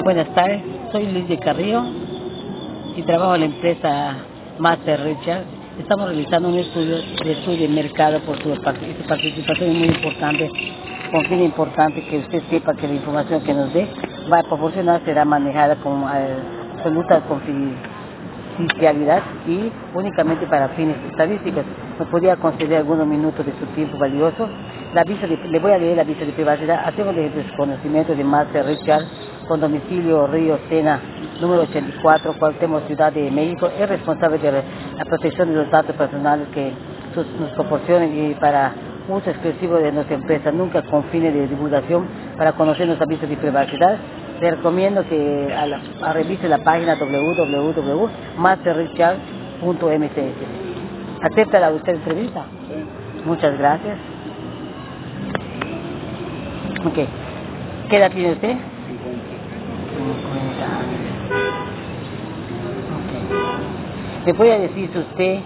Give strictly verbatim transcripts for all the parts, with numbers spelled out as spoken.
Buenas tardes, soy Luis de Carrillo y trabajo en la empresa Master Richard. Estamos realizando un estudio de estudio de mercado por su, part- su participación es muy importante, con fin importante que usted sepa que la información que nos dé va a proporcionar será manejada con eh, absoluta confidencialidad y únicamente para fines estadísticos. ¿Me podría conceder algunos minutos de su tiempo valioso? La visa de, le voy a leer la visa de privacidad. Hacemos de desconocimiento de Master Richard con domicilio Río Sena, número ochenta y cuatro, Cuauhtémoc, Ciudad de México. Es responsable de la protección de los datos personales que sus, nos proporcionen y para uso exclusivo de nuestra empresa, nunca con fines de divulgación, para conocer nuestra visa de privacidad. Le recomiendo que a la, a revise la página w w w punto master richard punto m c s. ¿Acepta la usted entrevista? Sí. Muchas gracias. Ok. ¿Qué edad tiene usted? cincuenta años. Ok. ¿Me puede decir si usted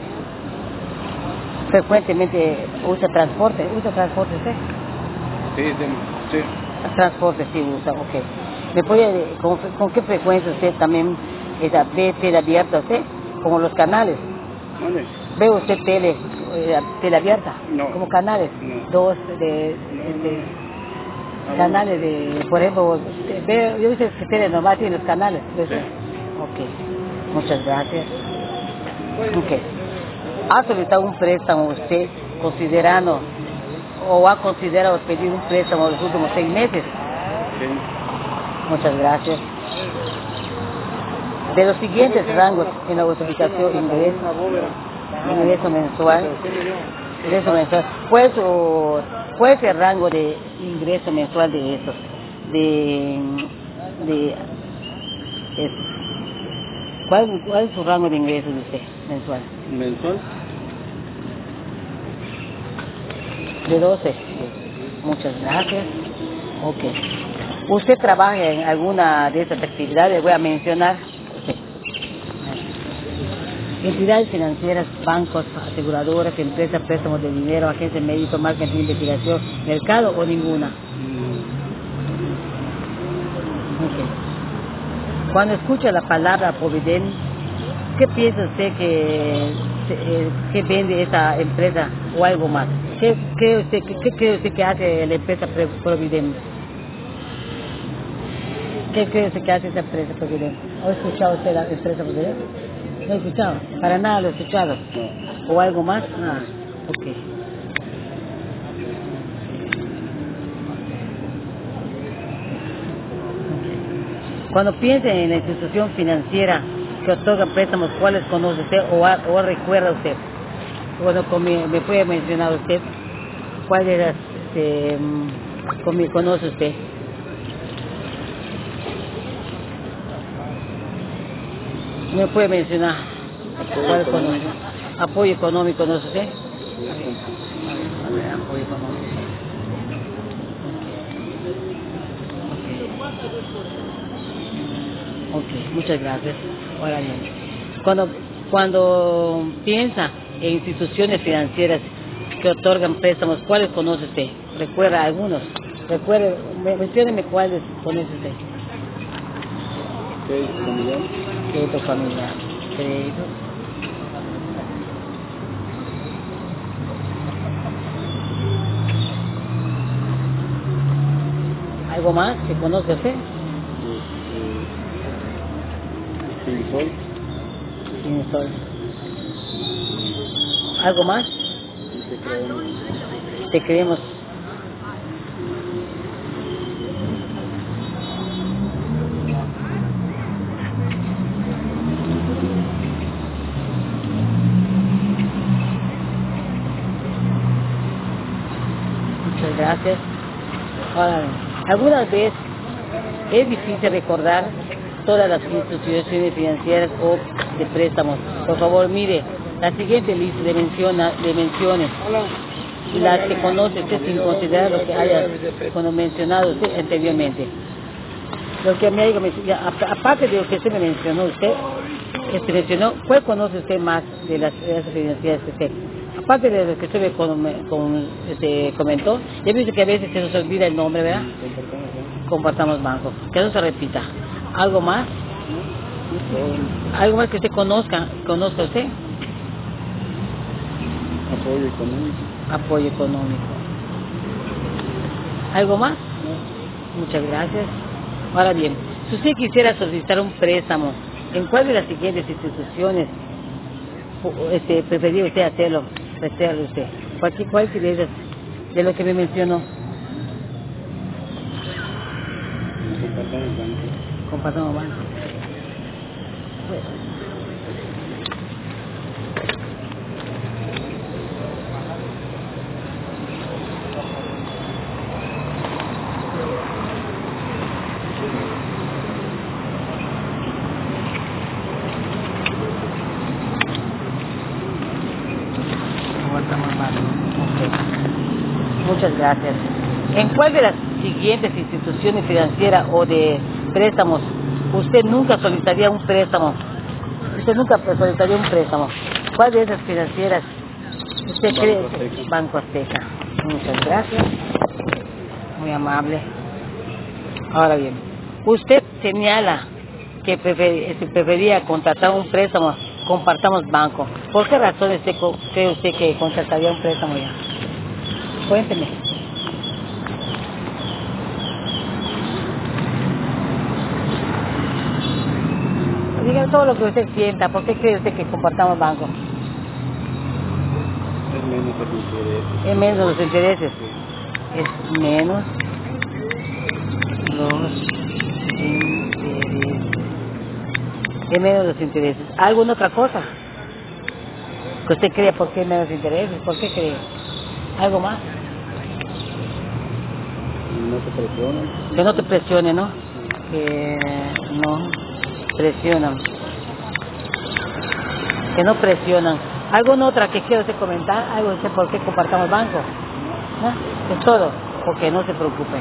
frecuentemente usa transporte? ¿Usa transporte usted? Sí, sí, sí. Transporte sí usa, ok. ¿Me puede, con, con qué frecuencia usted también esa, ve tele abierta usted? Como los canales. ¿Dónde? ¿Ve usted tele, eh, tele abierta? No. Como canales. No. Dos de, No, de no. canales de, por ejemplo, ve, yo sé que tele normal tiene los canales. ¿Ves? Sí. Ok. Muchas gracias. Ok. ¿Ha solicitado un préstamo usted considerando o ha considerado pedir un préstamo en los últimos seis meses? Sí. Muchas gracias. De los siguientes rangos en la ubicación, ingreso, ingreso mensual, ingreso mensual, ¿cuál es, su, cuál es el rango de ingreso mensual de estos? De, de, es- ¿cuál, ¿Cuál es su rango de ingreso de usted mensual? ¿Mensual? De doce. Muchas gracias. Ok. ¿Usted trabaja en alguna de estas actividades? Voy a mencionar. Ok. Entidades financieras, bancos, aseguradoras, empresas, préstamos de dinero, agencias médicos, marketing, investigación, mercado o ninguna. Ok. Cuando escucha la palabra Providen, ¿qué piensa usted que, eh, que vende esa empresa o algo más? ¿Qué cree usted, qué, qué cree usted que hace la empresa Pre- Providen? ¿Qué cree usted que hace esa empresa Providen? ¿Ha escuchado usted la empresa Providen? ¿No ha escuchado? Para nada lo he escuchado. No. ¿O algo más? Ah, ok. Cuando piense en la institución financiera que otorga préstamos, ¿cuáles conoce usted o, ha- o recuerda usted? Bueno, comi- me puede mencionar usted cuáles este, mm, comi- conoce usted. ¿Me puede mencionar cuál conoce? Apoyo económico, ¿conoce usted? A ver, apoyo económico. Ok, muchas gracias. Ahora bien, cuando, cuando piensa en instituciones financieras que otorgan préstamos, ¿cuáles conoce usted? ¿Recuerda algunos? Recuerde, me- mencióneme cuáles conoce usted. ¿Qué es familiar? Crédito familiar. Crédito. ¿Algo más que conoce usted? Sin sol. Sin sol. ¿Algo más? Y te creemos. Te creemos. Muchas gracias. Ahora bien, algunas veces es difícil recordar todas las instituciones financieras o de préstamos. Por favor, mire, la siguiente lista de, menciona, de menciones, las que conoce usted sin considerar lo que haya cuando mencionado usted anteriormente. Lo que me diga, aparte de lo que usted me mencionó usted, este mencionó, ¿cuál conoce usted más de las, de las financieras que usted? Aparte de lo que usted me con, con, este, comentó, ya viste que a veces se nos olvida el nombre, ¿verdad? compartamos banco. Que no se repita. ¿Algo más? ¿Algo más que usted conozca? ¿Conozca usted? Apoyo económico. Apoyo económico. ¿Algo más? No. Muchas gracias. Ahora bien, si usted quisiera solicitar un préstamo, ¿en cuál de las siguientes instituciones este, preferiría usted hacerlo? Hacerlo usted. ¿Cuál, cuál de ellas, de lo que me mencionó? Compartamos banco. Compartamos banco. Bueno. Compartamos banco. Okay. Muchas gracias. ¿En cuál de las siguientes instituciones financieras o de préstamos usted nunca solicitaría un préstamo? Usted nunca solicitaría un préstamo. ¿Cuál de esas financieras usted Banco cree? Azteca. Banco Azteca. Muchas gracias. Muy amable. Ahora bien, usted señala que prefer, prefería contratar un préstamo, compartamos banco. ¿Por qué razón usted, cree usted que contrataría un préstamo ya? Cuénteme. Diga todo lo que usted sienta. ¿Por qué cree usted que compartamos banco? Es menos el interés. Es menos los intereses. Es menos los intereses. Es menos los intereses. ¿Alguna otra cosa? ¿Que usted cree por qué menos intereses? ¿Por qué cree? ¿Algo más? No te presionan. Que no te presione, ¿no? Que no presionan. Que no presionan. ¿Alguna otra que quiera usted comentar? ¿Algo usted por qué compartamos banco? ¿No? Es todo. Porque no se preocupe.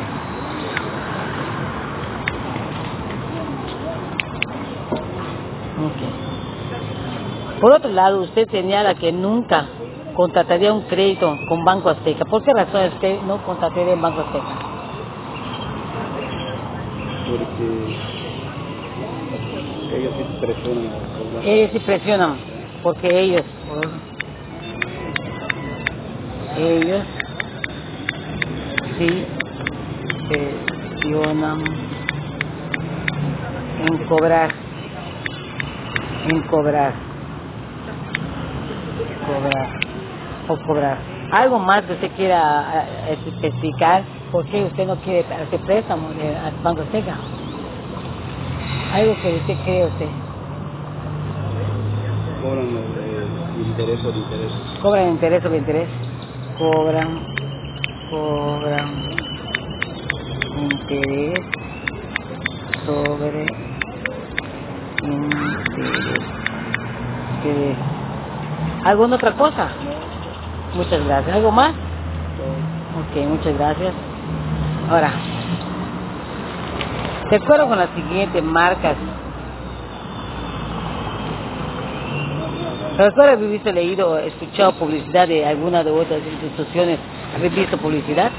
Okay. Por otro lado, usted señala que nunca contrataría un crédito con Banco Azteca. ¿Por qué razón usted no contrataría en Banco Azteca? Porque ellos sí presionan a cobrar. Ellos sí presionan, porque ellos, ellos sí presionan en cobrar, en cobrar, cobrar, o cobrar. ¿Algo más que usted quiera eh, especificar? ¿Por qué usted no quiere hacer préstamo al Banco Azteca? ¿Algo que usted cree usted? Cobran el interés sobre interés. ¿Cobran interés sobre interés? Cobran, cobran interés sobre interés. interés. ¿Alguna otra cosa? Muchas gracias. ¿Algo más? Ok, muchas gracias. Ahora, de acuerdo con las siguientes marcas, ¿recuerda haber visto, leído o escuchado publicidad de alguna de otras instituciones? ¿Haber visto publicidad?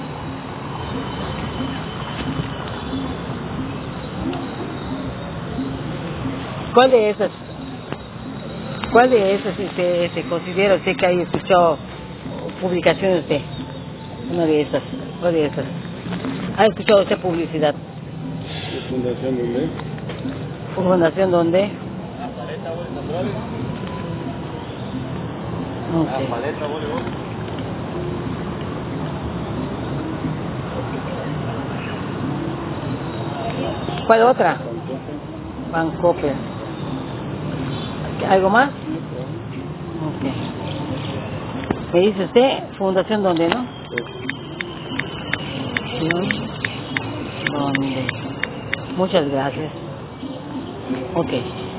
¿Cuál de esas? ¿Cuál de esas se, se considera usted que haya escuchado publicaciones usted? Una de esas. ¿Cuál de esas? ¿Ha escuchado usted publicidad? ¿De fundación dónde? ¿Fundación dónde? Okay. ¿Cuál otra? Bancope. ¿Algo más? Okay. ¿Me dice usted? ¿Fundación dónde, no? Fundación dónde. Muchas gracias. Ok.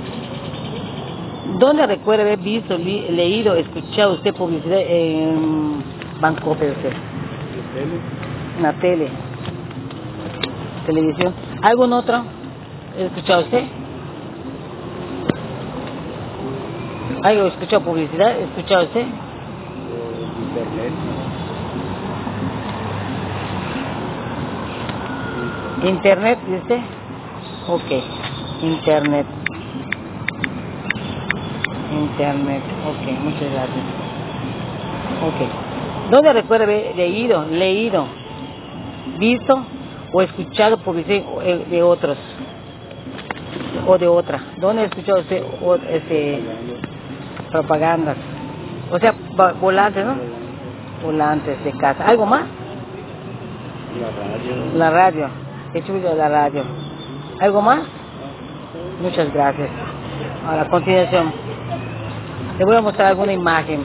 ¿Dónde recuerda haber visto, li, leído, escuchado usted publicidad en Bancope usted? En la tele. Televisión. ¿Algún otro? ¿Escuchado usted? ¿Algo escuchado publicidad? ¿Escuchado usted? Internet. Internet, dice. Ok. Internet. Internet. Ok, muchas gracias. Ok. ¿Dónde recuerda haber leído, leído, visto o escuchado publicidad de otros? O de otra. ¿Dónde ha escuchado usted o, este, propagandas? O sea, volantes, ¿no? Volantes de casa. ¿Algo más? La radio. La radio. He chulo la radio. ¿Algo más? Muchas gracias. Ahora, a continuación, le voy a mostrar alguna imagen.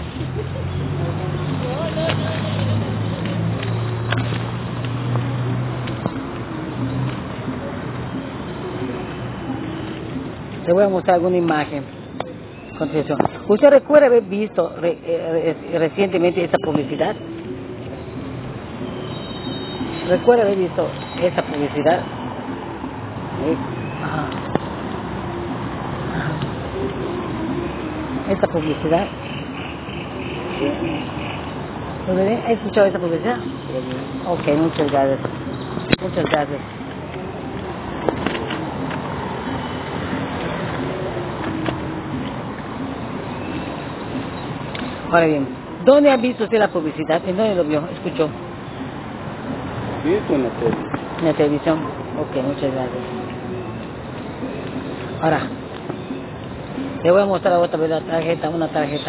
Le voy a mostrar alguna imagen. A continuación. ¿Usted recuerda haber visto re, eh, recientemente esta publicidad? ¿Recuerda haber visto esta publicidad? ¿Eh? Ajá. Esta publicidad. Sí. ¿Lo ve? ¿Ha escuchado esta publicidad? Sí. Ok, muchas gracias. Muchas gracias. Ahora bien, ¿dónde ha visto usted la publicidad? ¿En dónde lo vio? ¿Escuchó? Sí, con la tele. En la televisión. Ok, muchas gracias. Ahora, le voy a mostrar otra vez la tarjeta, una tarjeta.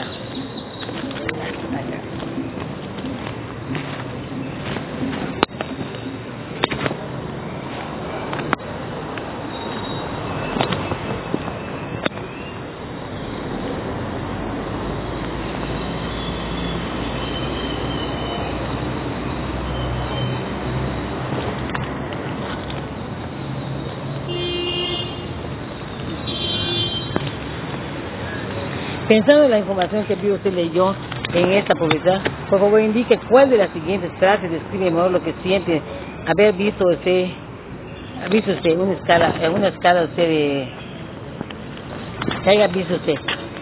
Pensando en la información que vio usted leyó en esta publicidad, por favor indique cuál de las siguientes frases describe mejor lo que siente haber visto usted, ha visto usted una escala, en una escala usted de, que haya visto usted.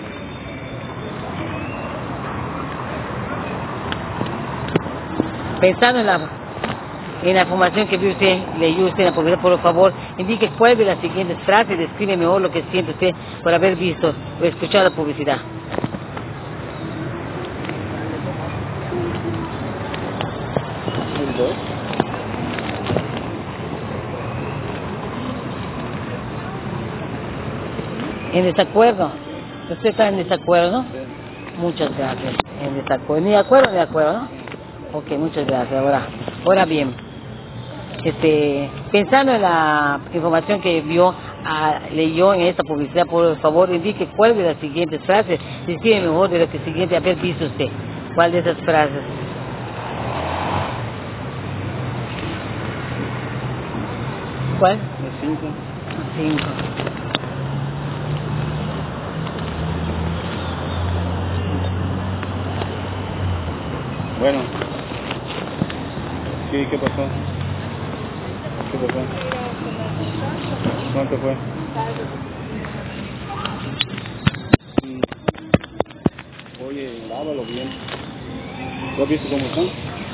Pensando en la, en la información que vio usted, leyó usted en la publicidad, por favor indique cuál de las siguientes frases describe mejor lo que siente usted por haber visto o escuchado la publicidad. ¿El dos? En desacuerdo. ¿Usted está en desacuerdo? Sí. Muchas gracias. En desacuerdo. ¿Ni de acuerdo ni de acuerdo? ¿No? Ok, muchas gracias. Ahora, ahora bien, este, pensando en la información que vio, ah, leyó en esta publicidad, por favor indique cuál de las siguientes frases describe mejor de lo que siguiente haber visto usted. ¿Cuál de esas frases? ¿Cuál? El cinco. Cinco. Bueno. Sí, ¿qué pasó? ¿Qué pasó? ¿Cuánto fue? Mm. Oye, lávalo bien. ¿Lo has visto cómo está?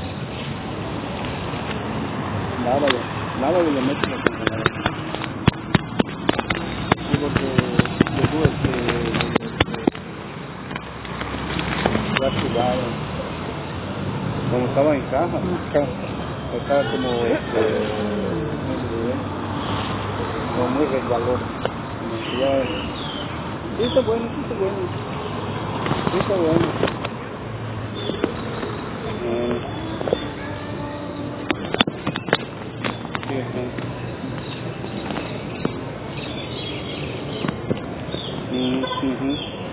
Lávalo. Lávalo y le metes la congeladora. Sí, porque yo tuve que... Lo has sudado. Como estaba en caja, Ok. estaba como, este, ¿cómo se dice? Como muy resbaloso. Como ya, sí está bueno, sí está bueno, sí está bueno. Eh, sí está. Mm, ujú.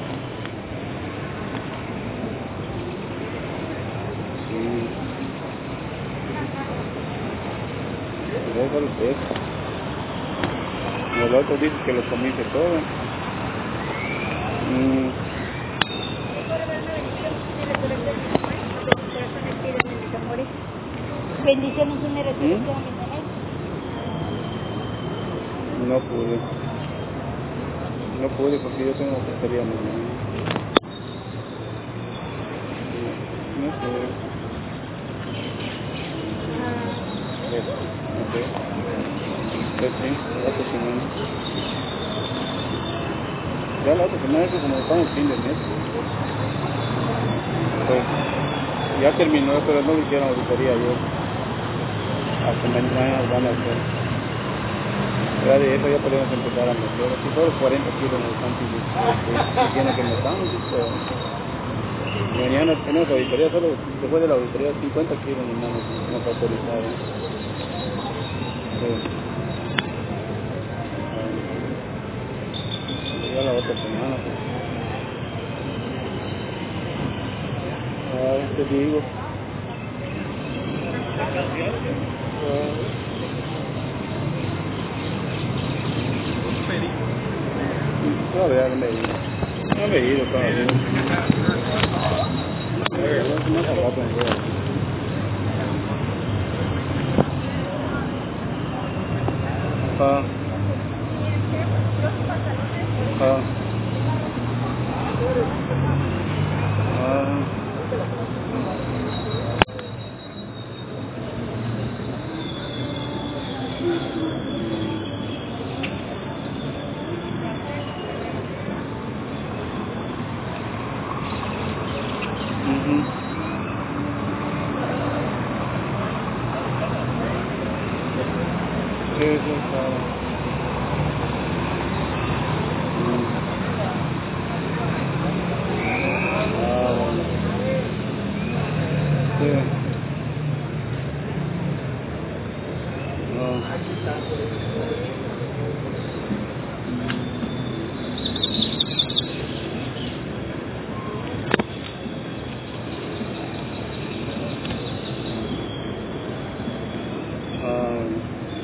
Sí. Déjalo ser. Y el otro dice que lo comiste todo. Mm. Bendiciones, una resurrección, ¿Mm? mi mamá. No pude. No pude porque yo tengo que salir mañana. No pude. pesos. Ok. Pues sí, la otra semana. Ya la otra semana es que como estamos fin de mes. Pues ya terminó, pero no hicieron auditoría ayer. Hasta mañana van a hacer. Ya de eso ya podemos empezar a meter. Aquí todos los cuarenta kilos nos están pidiendo que tienen que metamos. Pero mañana tenemos auditoría, solo después de la auditoría cincuenta kilos nomás nos, nos autorizaron. Sí. Ya la otra semana pues. Ah, te digo. Ah. Todavía no me he ido. No me he ido todavía. No me ha rato en ver. Ah. Ah. Ah. Mhm. Sí, sí, claro. Mm. Ah, bueno. Sí. No. Ah, bueno.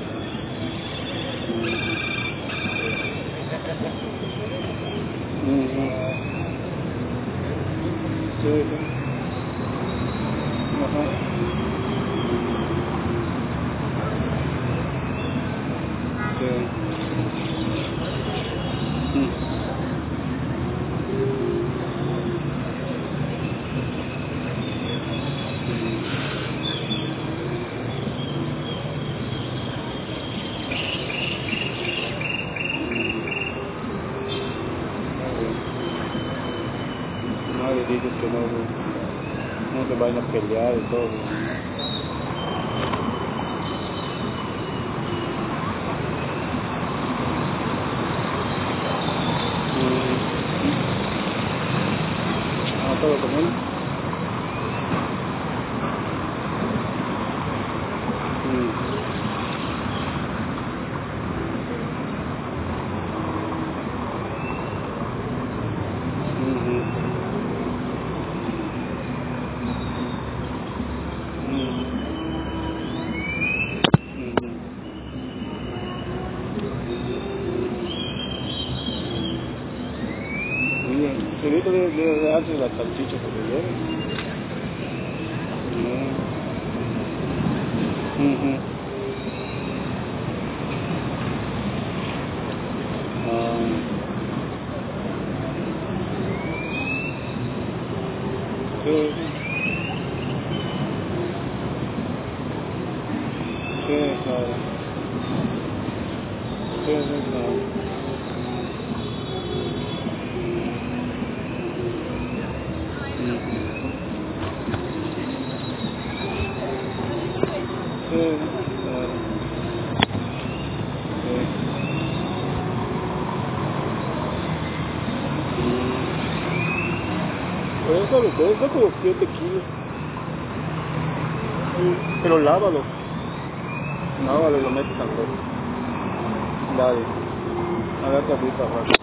Mhm. Sí, sí. Ajá. Sí. Mm. Nadie dice que no, no se vayan a pelear y todo. Mm. Ah, todo con él. Mm. Mhm. Mhm. Mhm. Bien, solito debe, debe darse la salchicha que le lleve. Mm. Mhm. Ah. Sí, sí, sí, claro. Sí, sí, claro. Mhm. Sí, claro. Sí. Mm. Pues eso lo puedes hacer como siete kilos. Sí. Pero lávalo. Lávalo y lo metes al refri. Dale. Hágate así para rato.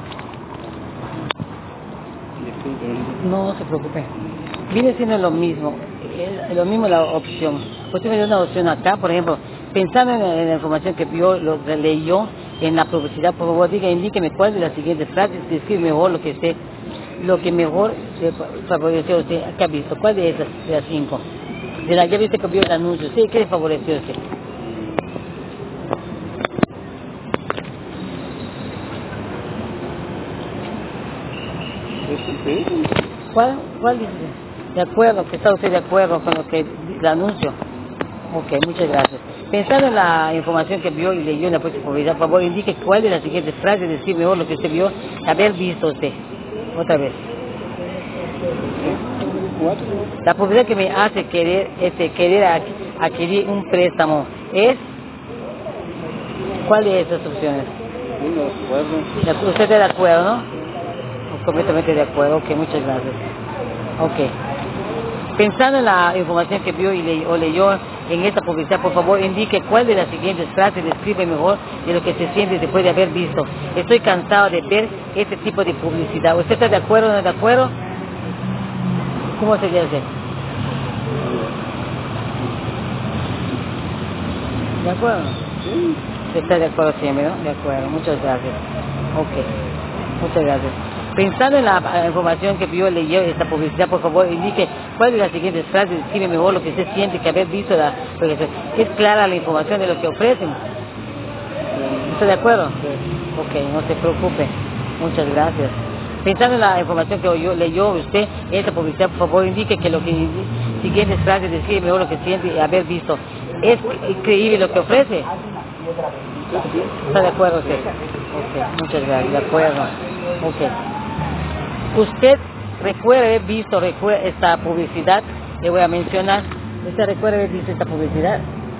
Disculpe. No se preocupe. Viene siendo lo mismo, es lo mismo la opción. Usted me dio una opción acá, por ejemplo, pensando en, en la información que vio, lo que leyó en la publicidad, por favor, diga, indíqueme cuál de las siguientes frases describe mejor lo que usted, lo que mejor le favoreció a usted, acá ha visto, cuál de esas, de las cinco. De la ya viste que vio el anuncio, sí, ¿qué le favoreció a usted? ¿Sí? ¿Cuál, cuál dice? De acuerdo, que está usted de acuerdo con lo que el anuncio. Ok, muchas gracias. Pensando en la información que vio y leyó en la próxima publicidad, por favor, indique cuál de las siguientes frases describe mejor lo que usted vio haber visto usted. Otra vez. ¿Cuatro? La publicidad que me hace querer, este, querer adquirir un préstamo es... ¿Cuál de esas opciones? Sí, no recuerdo. ¿Usted está de acuerdo, no? Completamente de acuerdo. Ok, muchas gracias. Ok. Pensando en la información que vio y le, o leyó en esta publicidad, por favor, indique cuál de las siguientes frases describe mejor de lo que se siente después de haber visto. Estoy cansado de ver este tipo de publicidad. ¿Usted está de acuerdo o no está de acuerdo? ¿Cómo sería usted? ¿De acuerdo? Sí. ¿Usted está de acuerdo siempre, no? De acuerdo. Muchas gracias. Ok. Muchas gracias. Pensando en la uh, información que vio, leyó esta publicidad, por favor, indique cuál de las siguientes frases describe mejor lo que usted siente que haber visto la publicidad. ¿Es clara la información de lo que ofrecen? ¿Está de acuerdo? Sí. Ok, no se preocupe. Muchas gracias. Pensando en la información que oyó, leyó usted esta publicidad, por favor, indique que lo que siguientes frases describe mejor lo que siente haber visto. ¿Es creíble lo que ofrece? ¿Está de acuerdo usted? Ok, muchas gracias. De acuerdo. Ok. Usted recuerda haber visto recuerda esta publicidad, le voy a mencionar. ¿Usted recuerda haber visto esta publicidad?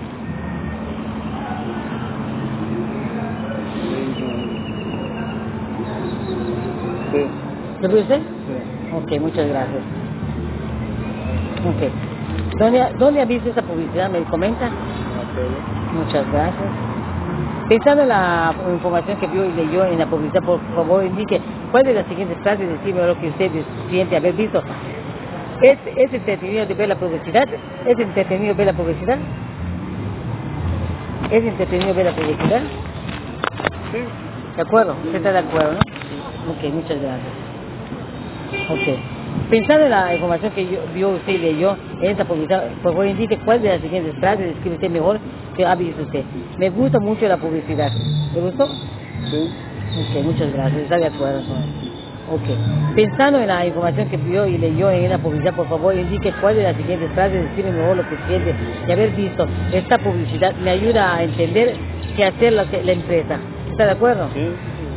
Sí. ¿Lo vio usted? Sí. Ok, muchas gracias. Ok. ¿Dónde, ¿Dónde ha visto esta publicidad? ¿Me comenta? Muchas gracias. Pensando en la información que vio y leyó en la publicidad, por favor indique cuál de las siguientes frases describe lo que usted siente haber visto. ¿Es, ¿Es entretenido de ver la publicidad? ¿Es entretenido ver la publicidad? ¿Es entretenido ver la publicidad? Sí. ¿De acuerdo? ¿Usted está de acuerdo, no? Ok, muchas gracias. Ok. Pensando en la información que yo, vio usted y leyó en esta publicidad, por favor indique cuál de las siguientes frases describe usted mejor que ha visto usted. Me gusta mucho la publicidad. ¿Le gustó? Sí. Ok, muchas gracias. ¿Está de acuerdo con eso? Ok. Pensando en la información que vio y leyó en esta publicidad, por favor indique cuál de las siguientes frases describe mejor lo que siente y haber visto esta publicidad me ayuda a entender qué hacer la, la empresa. ¿Está de acuerdo? Sí.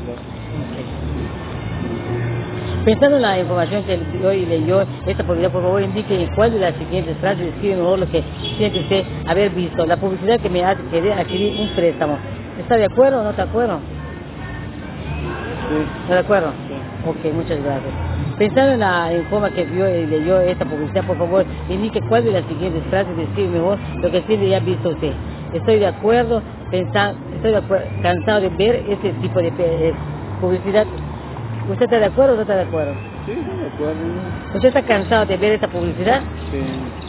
Pensando en la información que vio y leyó esta publicidad, por favor indique cuál de las siguientes frases describe mejor lo que siente usted haber visto. La publicidad que me hace querer adquirir un préstamo. ¿Está de acuerdo o no está de acuerdo? Sí. ¿Está de acuerdo? Sí. Ok, muchas gracias. Pensando en la forma que vio y leyó esta publicidad, por favor indique cuál de las siguientes frases describe mejor lo que siente y ha visto usted. Estoy de acuerdo, pensando, estoy de acuerdo, cansado de ver este tipo de eh, publicidad. ¿Usted está de acuerdo o no está de acuerdo? Sí, de acuerdo. ¿Usted está cansado de ver esta publicidad? Sí.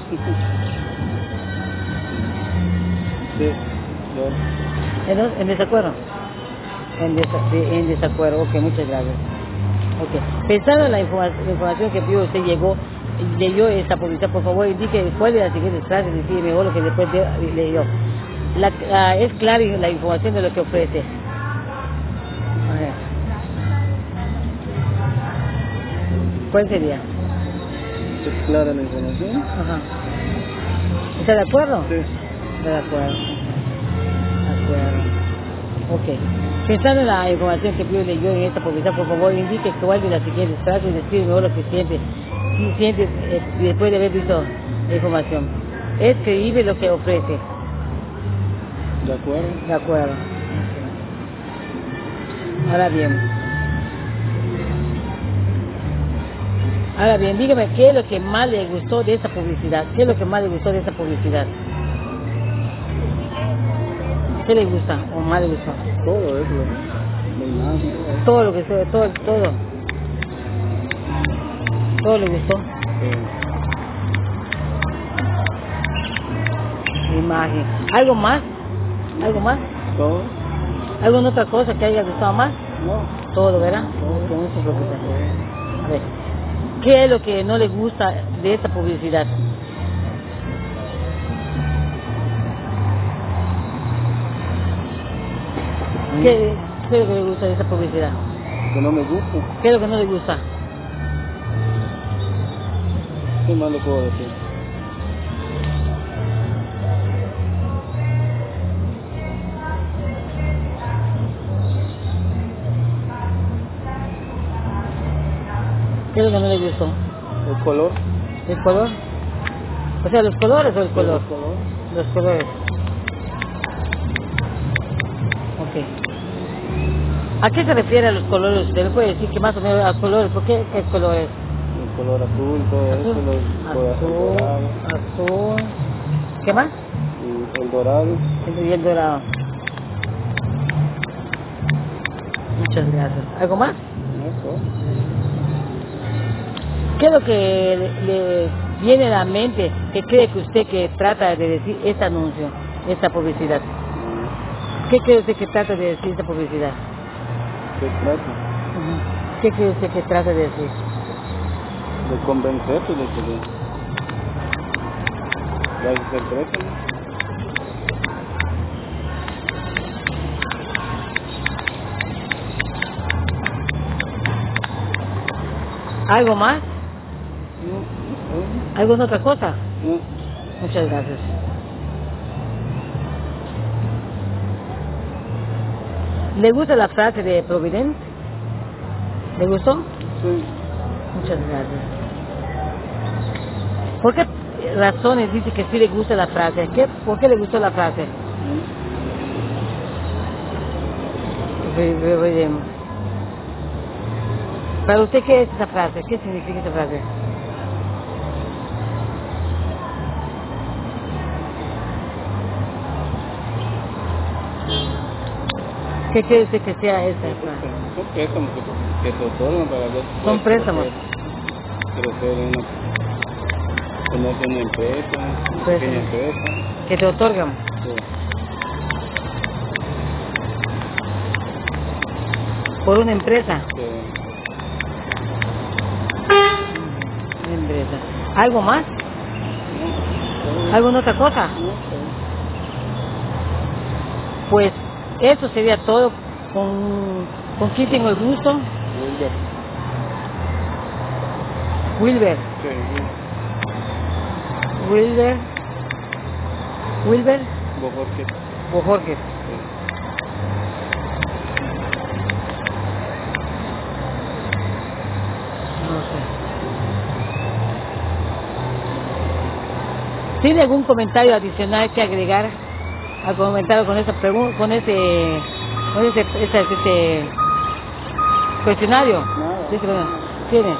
Sí. Yo. ¿En, en desacuerdo? En, desa, de, en desacuerdo, ok, muchas gracias. Ok. Pensando en la, informa, la información que vio usted llegó, leyó esta publicidad, por favor indique cuál de las siguientes frases decide mejor lo que después de, leyó. La, la, es clara la información de lo que ofrece. A ver. ¿Cuál sería? ¿Es clara la información? Ajá. ¿Está de acuerdo? Sí. Está de acuerdo. De acuerdo. Ok. Pensando en la información que vio y leyó en esta publicidad, por favor indique cuál de las siguientes frases describe mejor lo que siente, si siente eh, después de haber visto la información. ¿Es creíble lo que ofrece? De acuerdo. De acuerdo. Ahora bien. Ahora bien, dígame, ¿qué es lo que más le gustó de esta publicidad? ¿Qué es lo que más le gustó de esta publicidad? ¿Qué le gusta o más le gustó? Todo eso. La imagen. Todo lo que todo, todo, todo. Todo le gustó. Sí. La imagen. ¿Algo más? ¿Algo más? Todo. ¿Alguna otra cosa que haya gustado más? No. Todo, ¿verdad? Que no se preocupe. A ver, ¿qué es lo que no le gusta de esta publicidad? ¿Qué, ¿Qué es lo que le gusta de esta publicidad? Que no me gusta. ¿Qué es lo que no le gusta? ¿Qué más le puedo decir? ¿Qué es lo que no le gustó? El color. ¿El color? O sea, ¿los colores o el color? El color. Los colores. Ok. ¿A qué se refiere a los colores? ¿Usted le puede decir que más o menos a los colores? ¿Por qué? ¿Qué color es? El color azul, todo Azul, eso, los colores azul, dorados. azul. ¿Qué más? Y el dorado. El, y el dorado. Muchas gracias. ¿Algo más? Eso. ¿Qué es lo que le, le viene a la mente que cree que usted que trata de decir este anuncio, esta publicidad? Mm. ¿Qué cree usted que trata de decir esta publicidad? ¿Qué trata? Ujú. ¿Qué cree usted que trata de decir? De convencerte de que ya es el préstamo. ¿Algo más? No, ¿Alguna otra cosa? no, no. Muchas gracias. ¿Le gusta la frase de Providence? ¿Le gustó? Sí. Muchas gracias. ¿Por qué razones dice que sí le gusta la frase? ¿Qué, ¿Por qué le gustó la frase? Ve- ve- veremos. ¿Para usted qué es esa frase? ¿Qué significa esa frase? ¿Qué cree usted que sea esa frase? Son préstamos que, que te otorgan para ver si Son puedes préstamos. crecer, crecer en una, ponerte en una empresa, una Préstamos. pequeña empresa. Que te otorgan Sí. por una empresa. Sí. Una empresa. ¿Algo más? ¿Alguna otra cosa? No sé. Pues eso sería todo. ¿Con, con quién tengo el gusto? Wilber. Wilber. Sí. Wilber. Wilber Bojorquez. o Jorge. Sí. No sé. ¿Tiene algún comentario adicional que agregar al comentario con esa pregunta, con ese, con ese, ese, ese cuestionario? Nada. Dice, bueno, ¿tiene?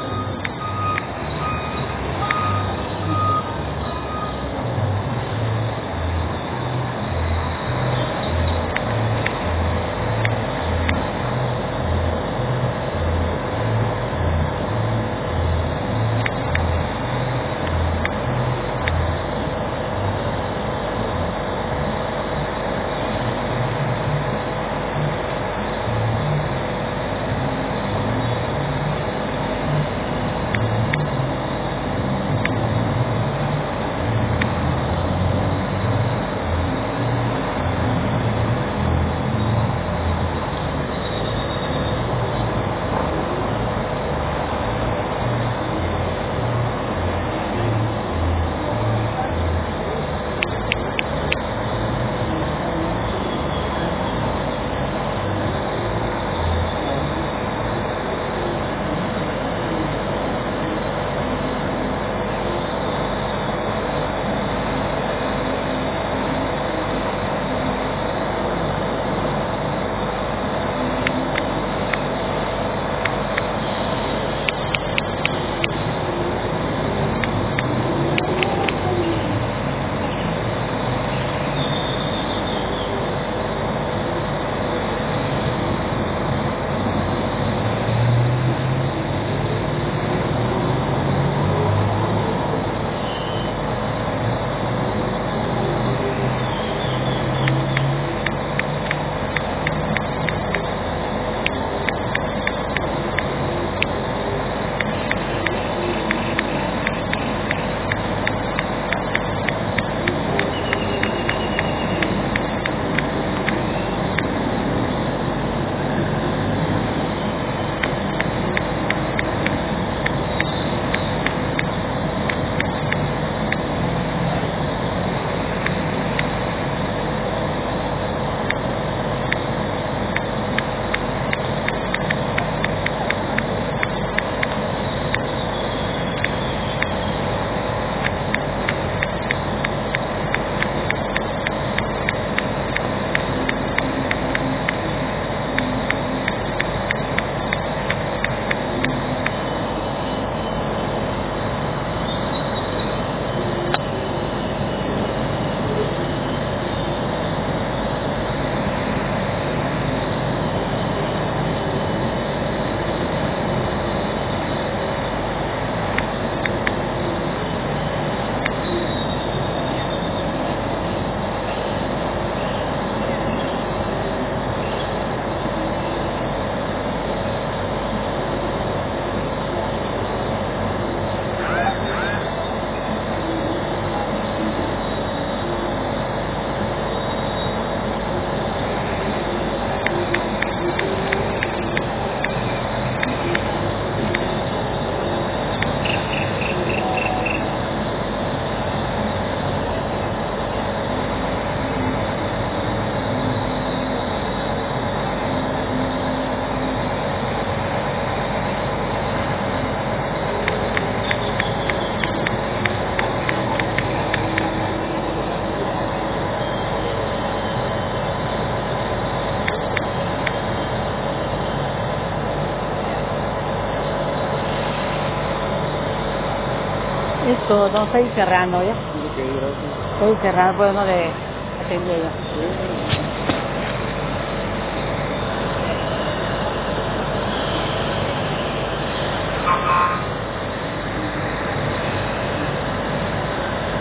Es todo, estoy cerrando ya. Ok, gracias. Estoy cerrando, pues no le atendí yo.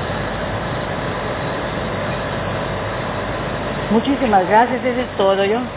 Muchísimas gracias, eso es todo yo.